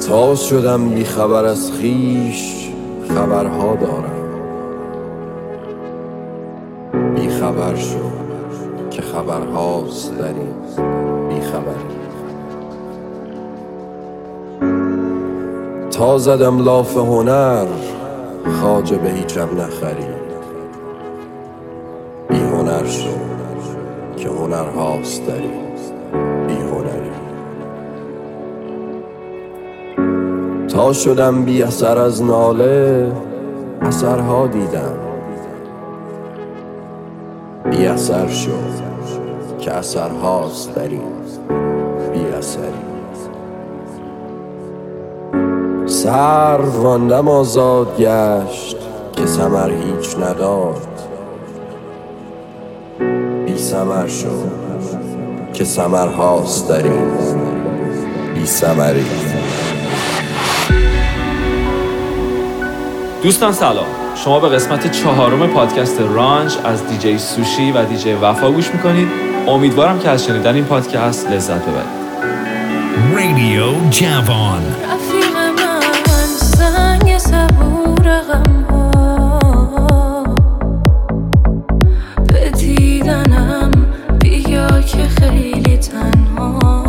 تا شدم بی خبر از خویش، خبرها دارم. بی خبر شو که خبرهاست در این بی خبری. تا زدم لاف هنر، خواجه به هیچم نخری. بی هنر شو که هنرهاست در این بی هنری. تا شدم بی اثر از ناله، اثرها دیدم. بی اثر شو که اثرهاست در این بی اثری. سر راندم آزاد گشت که ثمر هیچ نداد. بی ثمر شو که ثمرهاست در این بی ثمری. دوستان سلام، شما به قسمت 4 پادکست رانچ از دیجی سوشی و دیجی وفا گوش میکنید. امیدوارم که از شنیدن این پادکست لذت ببرید. رادیو جوان رفیق من زنگ صبور غم‌ها، به دیدنم بیا که خیلی تنها.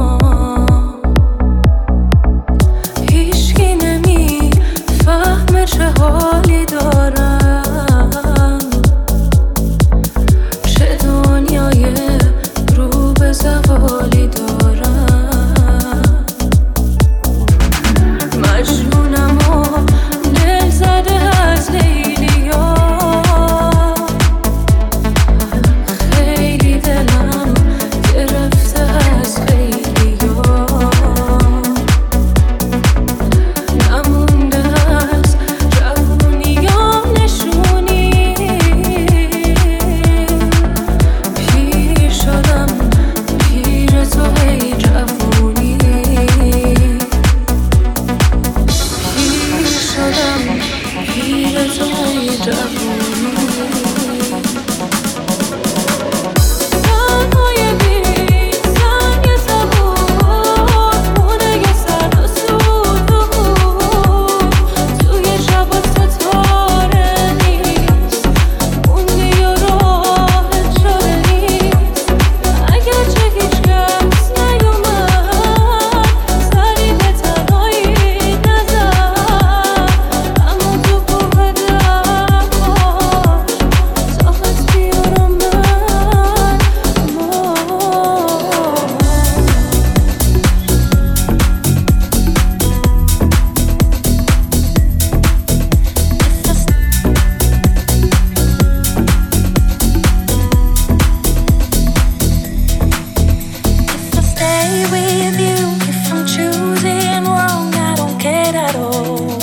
هیچکی نمی فهم چه حالی دارم، چه دنیای رو به زوالی دارم. مجنونم و دل زده از لیلیا، خیلی دلم گرفته از خیلیا. نمونده از جوونیام نشونی، پیر شدم پیر تو ای جوونی. پیر شدم پیر تو ای جوونی. تنهای بی زنگ صبور، خونه سر و سرود، توی شب ستاره نیست، موندی و راه چاره نیست. اگرچه هیچ کس نیومد سری به تنهایی نزد، اما تو کوه دلهاش ساخت بیارم من If I stay with you, if I'm choosing wrong, I don't care at all.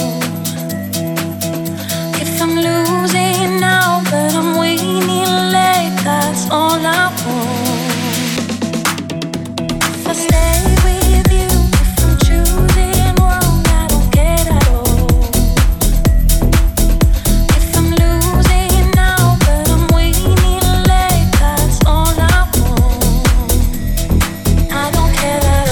If I'm losing now, but I'm winning late, that's all I want. If I stay with you, if I'm choosing wrong, I don't care at all. If I'm losing now, but I'm winning late, that's all I want. I don't care at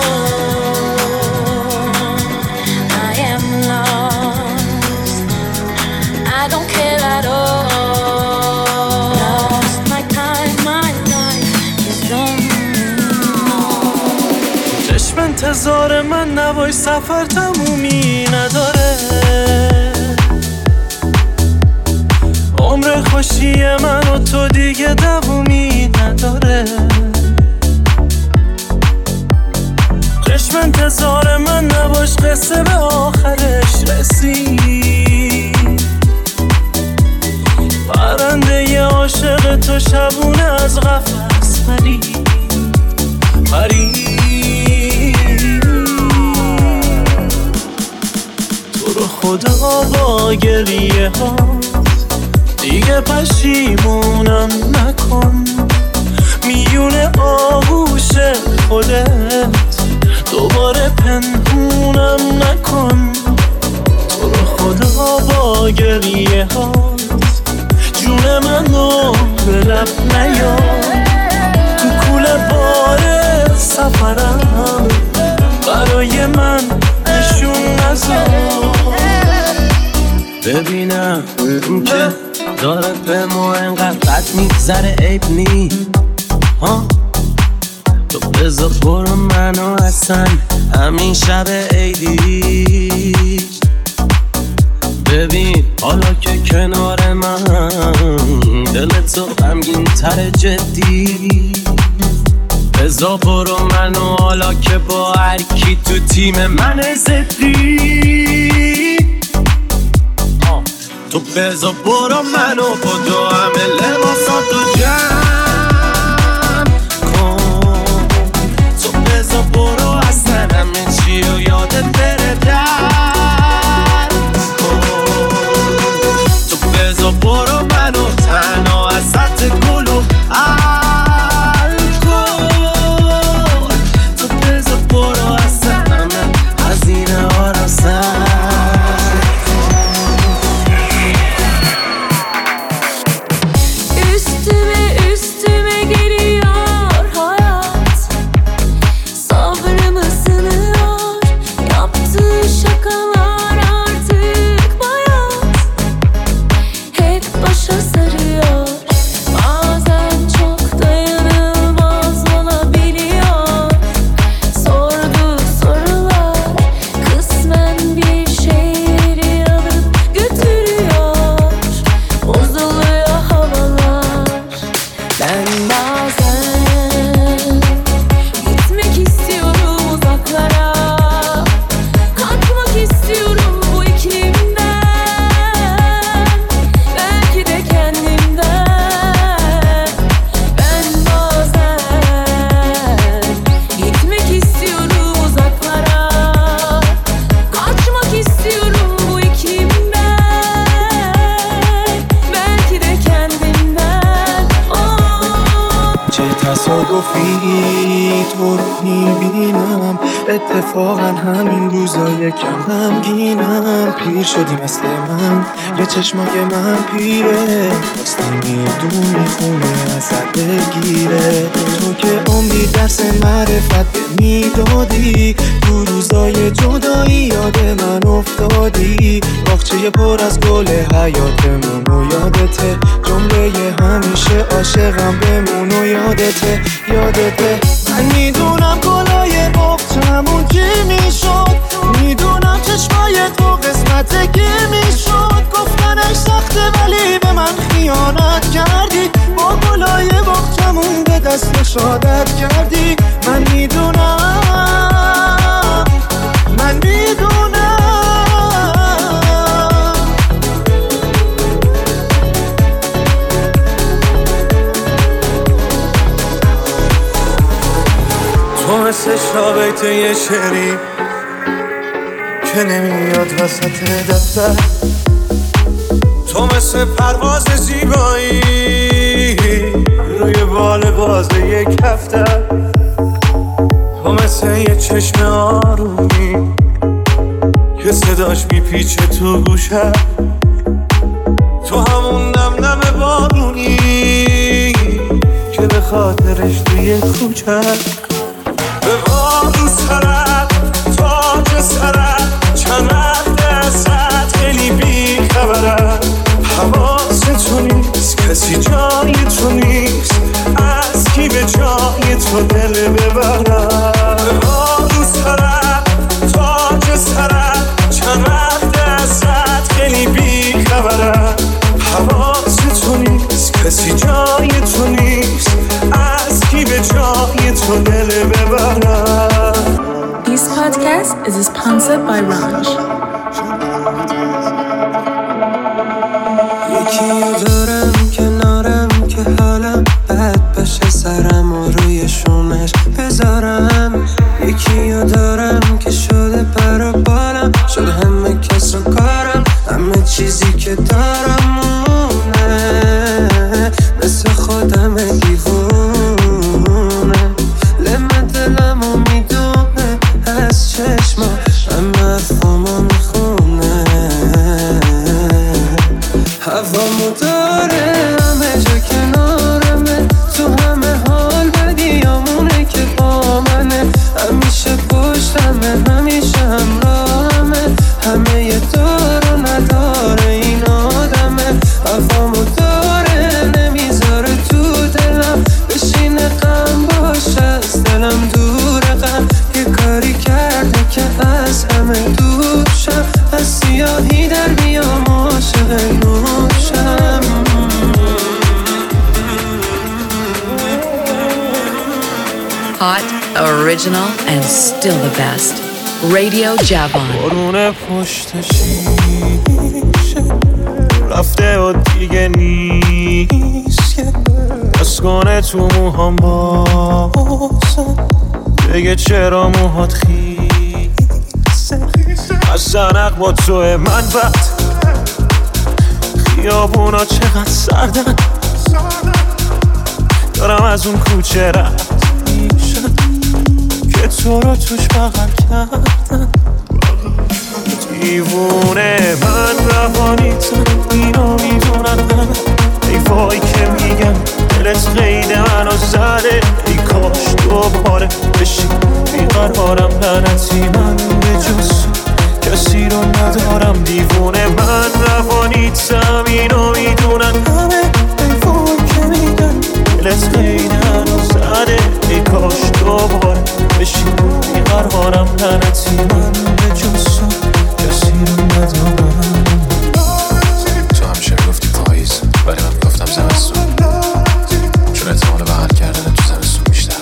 all. I am lost. I don't care at all. Lost my time, my life is lonely. چشم انتظار من نوای سفر تمومی نداره. عمر خوشی من و تو دیگه دوامی نداره. چشم انتظار من نباش، قصه به آخرش رسید. پرنده عاشق تو شبونه از قفس پرید. تو رو خدا با گریه ها دیگه پشیمونم نکن. میونه آغوش خودت دوباره پنهونم نکن. تو رو خدا با گریه ها جون منو به لب نیار. تو کوله بار سفرم برای من نشون این که داره به ما انقدر بد میگذره عیب نی تو بذار برو منو اصلا همین شب عیدی ببین حالا که کنار من دلت تو غمگین تر جدی بذار برو منو حالا که با هر کی تو تیم من زدی تو بذار برو منو با دو همه لباساتو جمع کن تو بذار برو اصلا همه چی رو یادت بره در کن تو بذار برو منو تنها ازت گلو حل کن تو بذار برو اصلا همه هزینه ها رو سر اتفاقا همین روزا یکم غمگینم پیر شدی مثل من یه چشمای من پیره دستی میدونی خونه ازت بگیره تو که عمری درس معرفت میدادی تو روزای جدایی یاد من افتادی باغچه پر از گل حیاتمون و یادته جمله همیشه عاشقم بمون و یادته من میدونم گلای باغچمون کی میشد میدونم چشمای تو قسمت کی میشد گفتنش سخته ولی به من خیانت کردی با گلای باغچمون به دست شادت کردی من میدونم تو مثل شابیت یه شعری که نمیاد وسط دفتر تو مثل پرواز زیبایی روی بال باز یک هفته تو مثل یه چشم آرومی که صداش میپیچه تو گوشه تو همون نم بارونی که به خاطرش توی کوچه به بارو سرت تاج سرت چند وقت ازت خیلی بی خبرم حواست تو نیست کسی جای تو نیست از کی به جای تو دل ببرم به بارو سرت تاج سرت چند وقت ازت خیلی بی خبرم حواست تو نیست کسی جای تو نیست از کی به جای تو دل ببرم. This podcast is sponsored by Ranj. یکی دارم کنارم که حالم بد بشه سرم و روی شونش بذارم یکی دارم که شده پر و بالم شده همه کس و کارم همه چیزی که دارم مونه مثل خودم دیوونه لمه دلمو میدونه از چشما همه حرفامو میخونه هوامو داره همه جا کنارمه تو همه حال بدیامونه که Hot, original, and still the best. Radio Javon. بارون پشت شیشه رفته و دیگه نیست که بس کنه تو موهام بازم بگه چرا موهات خیسه از زنق با توه من بد خیابونا چقدر سردن دارم از اون کوچه رد میشم که تو رو توش بغل کردن دیوونه من روانیتم اینو میدونن همه ای وای که میگم دلت قید منو زده ای کاش دوباره بشی بیقرارم لعنتی من به جز کسی رو ندارم دیوونه من روانیتم اینو میدونن همه ای وای که میگم دلت قید منو زده ای کاش دوباره بشی بیقرارم لعنتی من به جز کسی رو ندارم تو همیشه میگفتی پاییز ولی من میگفتم زمستون چون احتمال بغل کردن تو زمستون بیشتر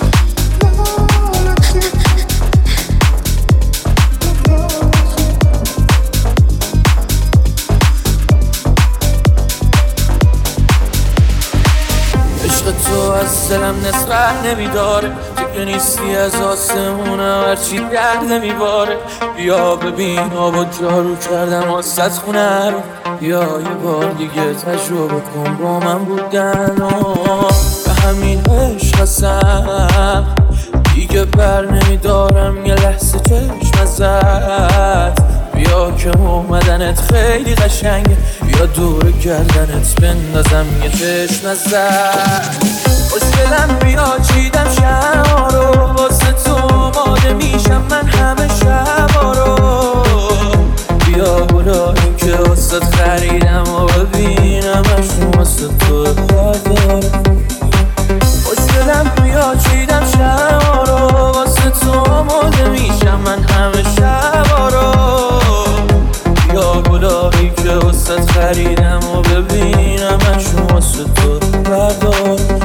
عشق تو از دلم نصرت نمیداره دیگه نیستی از آسمونم هرچی درد نمیباره بیا ببین آبا جارو کردم واسه خونه رو بیا یه بار دیگه تجربه کن با من بودن به همین عشق هستم دیگه بر نمیدارم یه لحظه چشم ازت بیا که اومدنت خیلی قشنگه بیا دور گردنت بندازم یه چشم ازت خوشگلم بیا چیدم شما رو واسه تو آماده میشم من همه شبا رو بیا گلایی که واسه خریدم و ببینم اشون واسه تو بردارم خوشگلم بیا چیدم شما رو واسه تو آماده میشم من همه شبا رو بیا گلایی که واسه خریدم و ببینم اشون واسه تو بردارم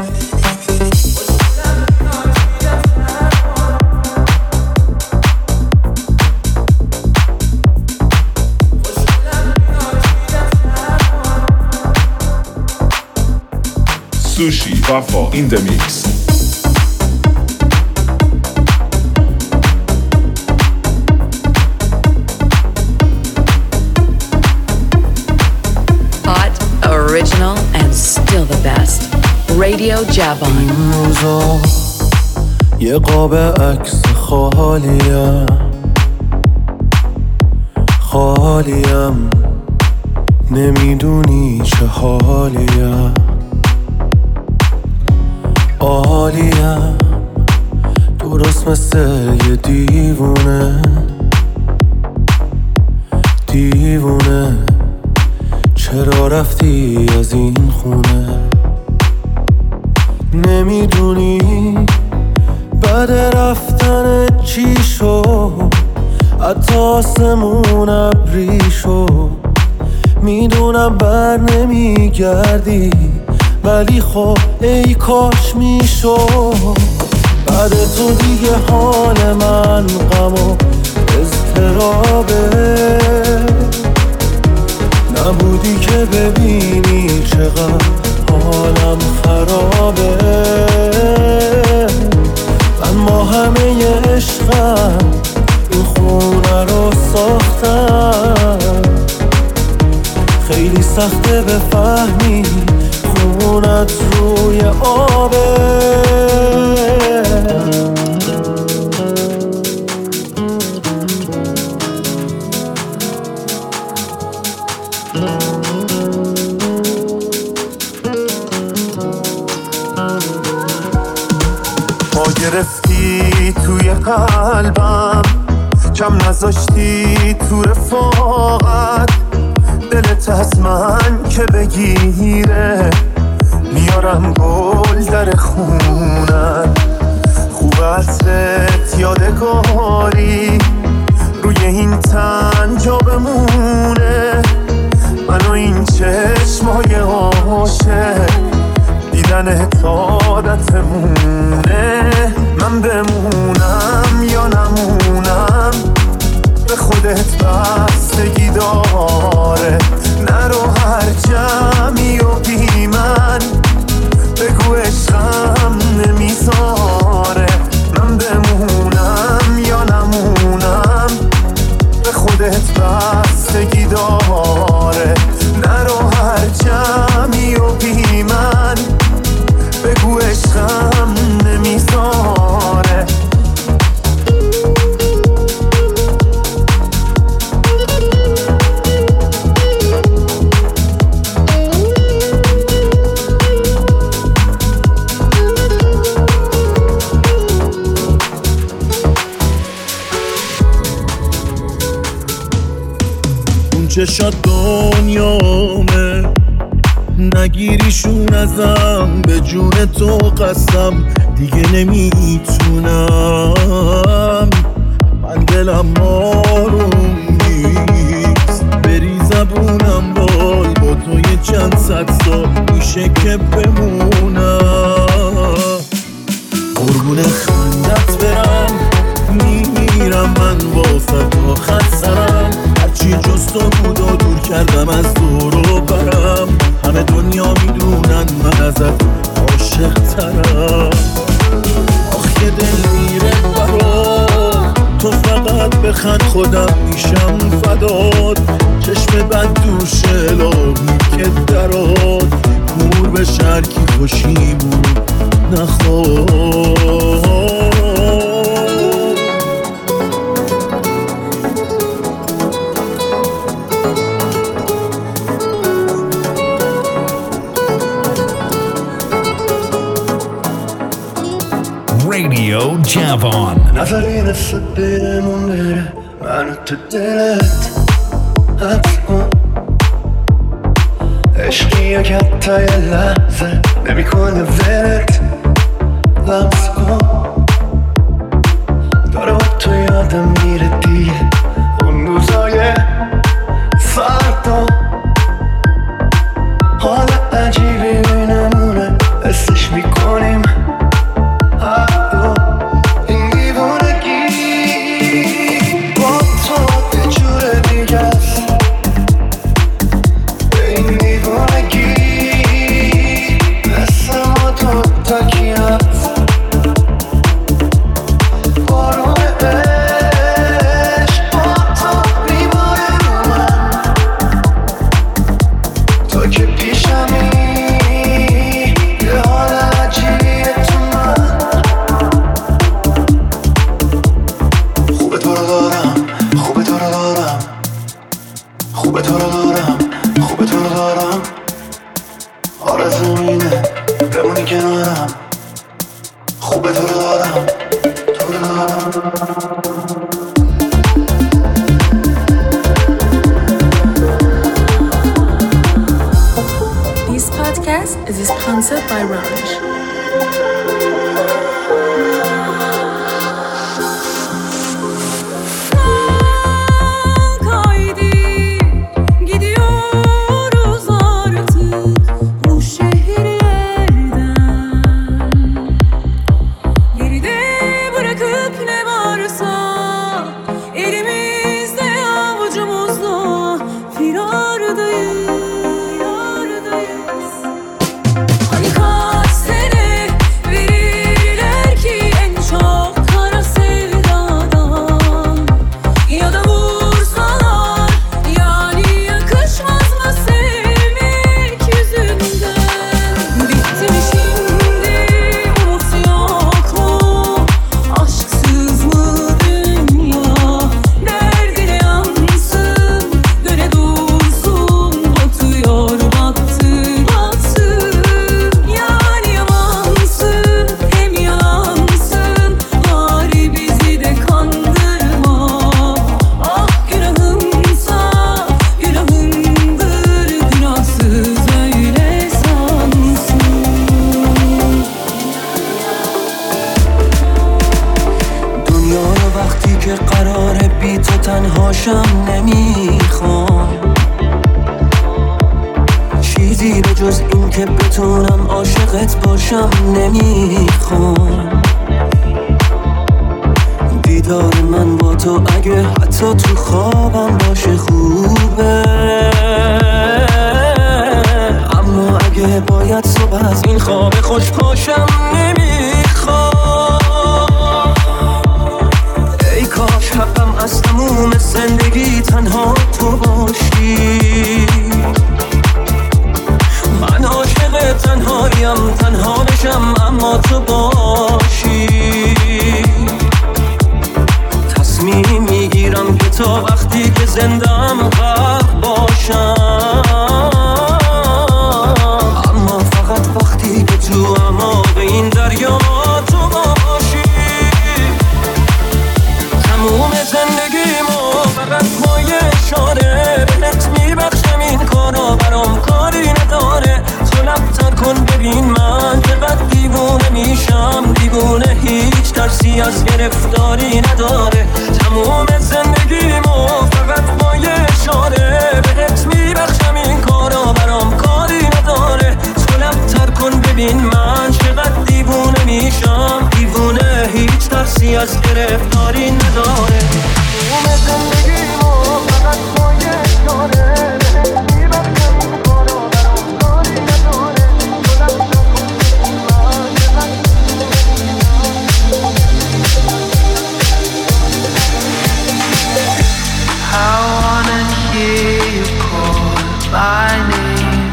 Sushi Wafa in the mix. Hot, original, and still the best. Radio Javon. این روزا یه قاب عکس خالیم نمیدونی چه حالیم عالیم درست مثل یه دیوونه چرا رفتی از این خونه نمیدونی بعد رفتن چی شد حتی آسمون ابری شد میدونم بر نمیگردی ولی خب ای کاش میشد بعد تو دیگه حال من غم و اضطرابه نبودی که ببینی چقدر حالم خرابه من با همه عشقم این خونه رو ساختم خیلی سخته بفهمی خونت روی آبه ما گرفتی توی قلبم کم نذاشتی تو رفاقت دلت از من که بگیره میارم گل در خونت خوب عطرت یادگاری روی این تن جا بمونه من و این چشمای عاشق دیدن عادتمونه من من بمونم یا نمونم به خودت بستگی داره. نرو هر جمعی و بی من بگو عشقم نمیذاره. من بمونم یا نمونم به خودت بستگی داره. نرو هر جمعی و بی من بگو عشقم نمیذاره. چشات دنیامه نگیریشون ازم، به جون تو قسم دیگه نمیتونم. من دلم آروم نیست، بری زبونم وای با تو یه چند صد سال میشه که بمونم. قربون خندت برم میمیرم من واسه تا خط سرم. هرچی جز تو بود و دور کردم از دور و برم. همه دنیا میدونن من ازت عاشق ترم. آخه دل میره برا تو، فقط بخند خودم میشم فداد. چشم بد دوشه لاغی که دراد، نور به شرکی خوشیمون نخواد. Radio Javon. نظری نفس برمون بره منو تو دلت حبس کن. عشقی یک حتی یه لحظه نمی کنه ولت لمس کن. داره با تو یادم میره دیگه اون روزای فردا. حال عجیبی بینمونه حسش میکنیم This podcast is sponsored by Ranj. تنهاشم نمیخوام چیزی به جز این که بتونم عاشقت باشم نمیخوام. دیدار من با تو اگه حتی تو خوابم باشه خوبه، اما اگه باید صبح از این خواب خوش پاشم نمیخوام. ای کاش حقم از تموم زندگی تنها تو باشی، من عاشق تنهاییم، تنها بشم اما تو باشی. تصمیم میگیرم که تا وقتی که زندم غرق باشم، اما فقط وقتی که تو اعماق این دریا تو باشی. تموم زندگیمو فقط با یه اشاره بهت میبخشم، این کارا برام کاری نداره. تو لب‌تر کن ببین من چقدر دیوونه میشم، دیوونه هیچ ترسی از گرفتاری نداره. تموم زندگیمو فقط با یه اشاره بهت میبخشم، این کارا برام کاری نداره. تو لب‌تر کن ببین من چقدر دیوونه میشم، دیوونه هیچ ترسی از گرفتاری نداره. تموم زندگیمو فقط با یه اشاره بهت میبخشم، این کارا برام کاری نداره. تو لب‌تر کن ببین من چقدر I wanna hear you call my name.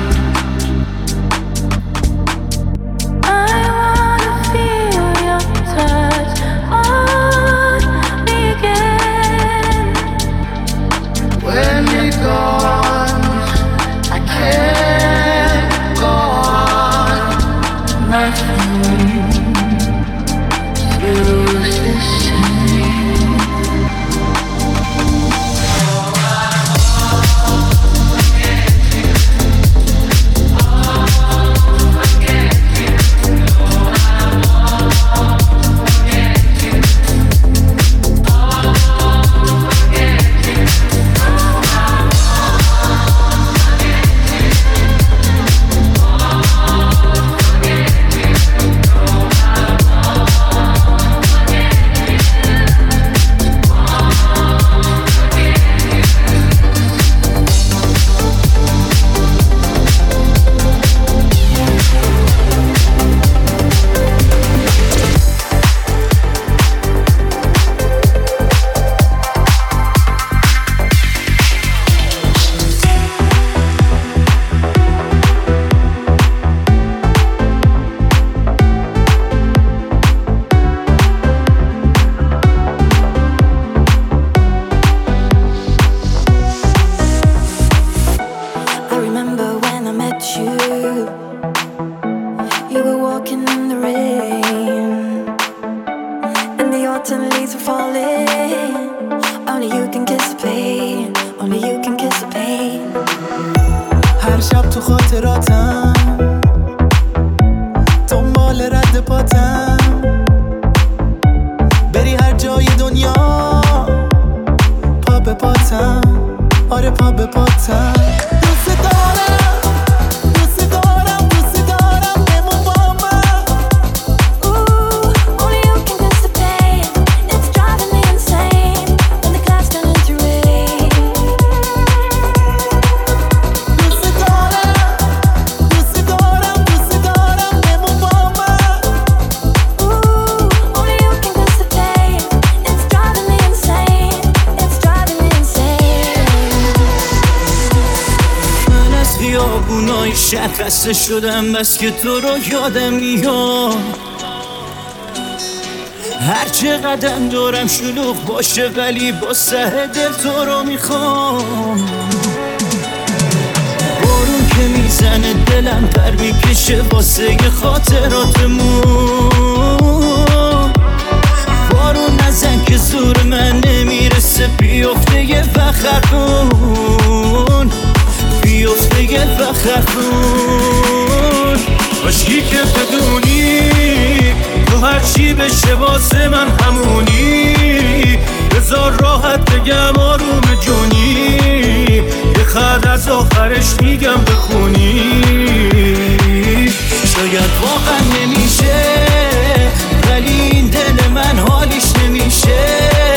I wanna feel your touch on me again. When you're gone, I can't go on. Nothing feels the same. هر شب تو خاطراتم دنبال رد پاتم، بری هر جای دنیا پا به پاتم، آره پا به پاتم. دوست دارم دوست دارم دوست دارم بمون با من. Only you can kiss the pain. It's driving me insane when the clouds turn into rain. دوست دارم دوست دارم دوست دارم بمون با من. Only you can kiss the pain. It's driving me insane. It's driving me insane. من از خیابونای شهر خسته شدم، بس که تو رو یادم میاد. هر چه قدم دورم شلوغ باشه ولی با سه دل تو رو میخوام. بارون که میزنه دلم پر میکشه واسه خاطراتمون. بارون نزن که زور من نمیرسه، بیفته یه وخرخون، بیفته یه وخرخون. کاشکی که بدونی تو هرچی بشه واسه من همونی. بذار راحت بگم آروم جونی، یه خط از آخرش میگم بخونی. شاید واقعا نمیشه ولی این دل من حالیش نمیشه.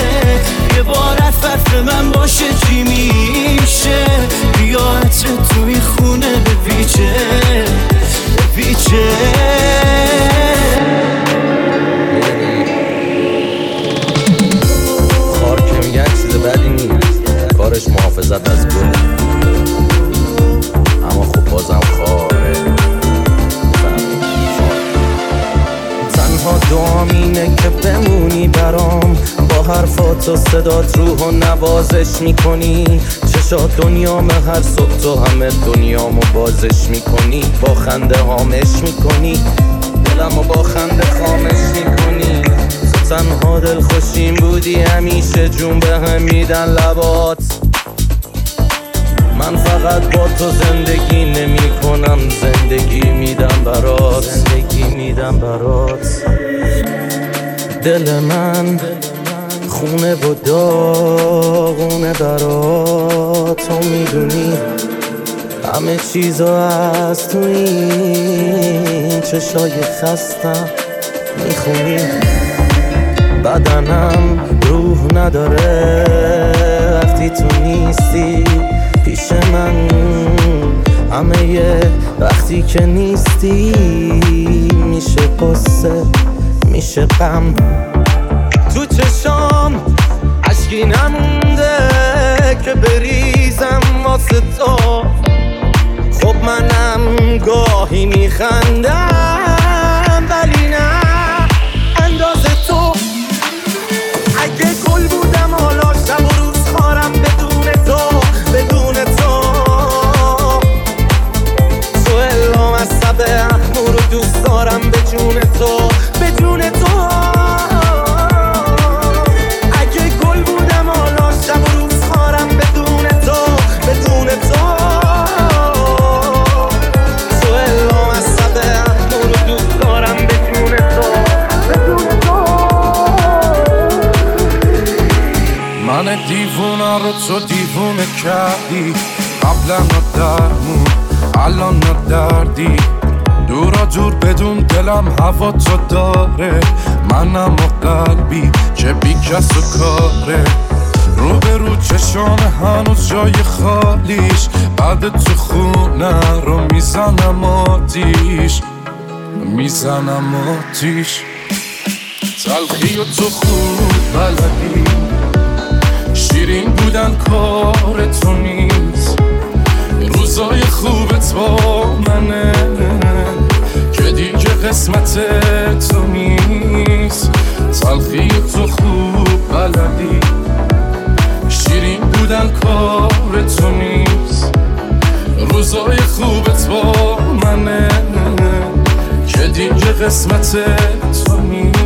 دوباره فتر من باشه چی میشه؟ بیایت توی خونه بپیچه خار که میگن چیز بدی نیست، کارش محافظت از گل، اما خب بازم خاره. تنها دعام اینه که بمونی برام، با حرفات و صدات روح و نوازش میکنی. چشات دنیام هر صبح تو همه دنیامو بازش میکنی. با خنده هامش میکنی، دلمو با خنده خامش میکنی. تو تنها دل خوشیم بودی، همیشه جون به هم میدن لبات. من فقط با تو زندگی نمی کنم، زندگی میدم برات، زندگی میدم برات. دل من خونه و داغونه برات، تو میدونی همه چیزو از تو این چشای خستم میخونی. بدنم روح نداره وقتی تو نیستی پیش من، همه وقتی که نیستی میشه قصه میشه غم. تو چشام عشقی نمونده که بریزم واسه تو، خب منم گاهی میخندم ولی نه اندازه تو. اگه گل بودم حالا شب و روز خارم بدون تو، بدون تو. تو الهام از سب اخمور رو دوست دارم به جون تو، به جون تو. اگه گل بودم حالا شب و روز خارم بدون تو، بدون تو. تو الهام از سب اخمور رو دوست دارم به جون تو، بدون تو. من دیوونه رو تو دیوونه کردی، قبلا ندرمون الان ندردی. دورا دور بدون دلم هوا تو داره، منم و قلبی که بی کس و کاره. رو به رو چشام هنوز جای خالیش، بعد تو خونه رو میزنم آتیش، میزنم آتیش. تلخی و تو خوب بلدی، شیرین بودن کار تو نیست. روزای خوبت با منه که دیگه قسمت تو نیست. تلخی و تو خوب بلدی، شیرین بودن کار تو نیست. روزای خوبت با منه که دیگه قسمت تو نیست.